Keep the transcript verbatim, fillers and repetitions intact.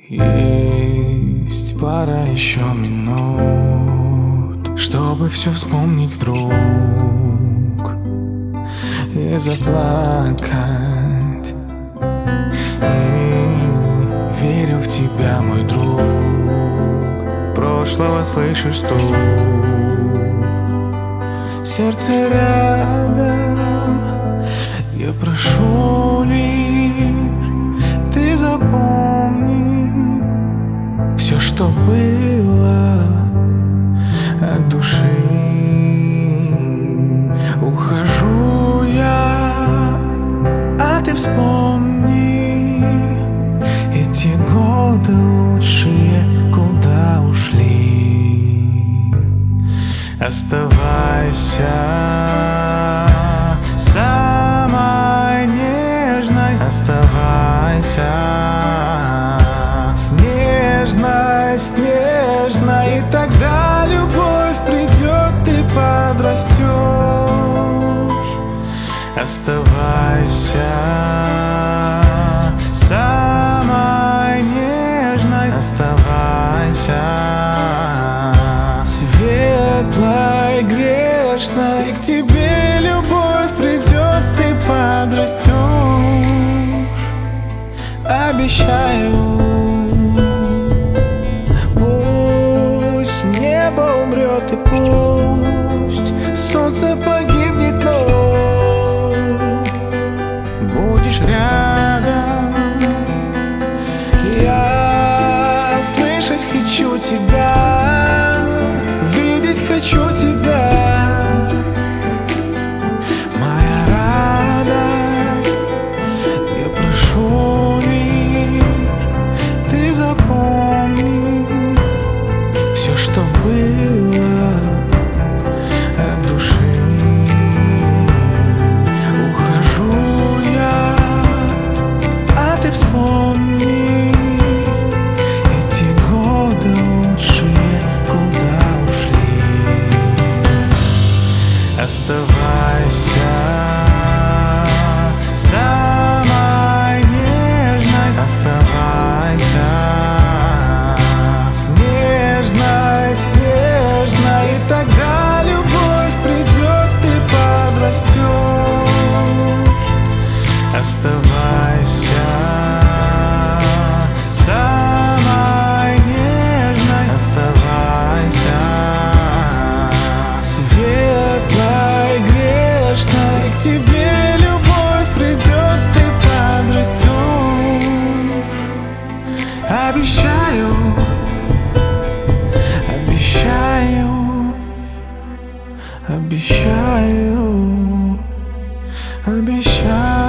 Есть пара еще минут, чтобы все вспомнить вдруг и заплакать. И верю в тебя, мой друг. Прошлого слышишь стук, сердце рядом. Я прошу лишь, ты запомни все, что было от души. Ухожу я, а ты вспомни эти годы лучшие, куда ушли. Оставайся самой нежной, оставайся снежной, снежной, и тогда любовь придет, ты подрастешь. Оставайся самой нежной, оставайся светлой, грешной, и к тебе любовь придет, ты подрастешь. Обещаю, пусть небо умрет и пусть солнце погибнет, но будешь рядом. Я слышать хочу тебя, видеть хочу тебя. Моя радость, я прошу лишь, ты запомни все, что было от души. Ухожу я, а ты вспомни эти годы лучшие, куда ушли. Оставайся самой нежной, оставайся снежной, снежной, и тогда любовь придет, ты подрастешь. Оставайся самой нежной, оставайся светлой, грешной, и к тебе любовь придет, ты подрастешь. Обещаю, обещаю, обещаю, обещаю.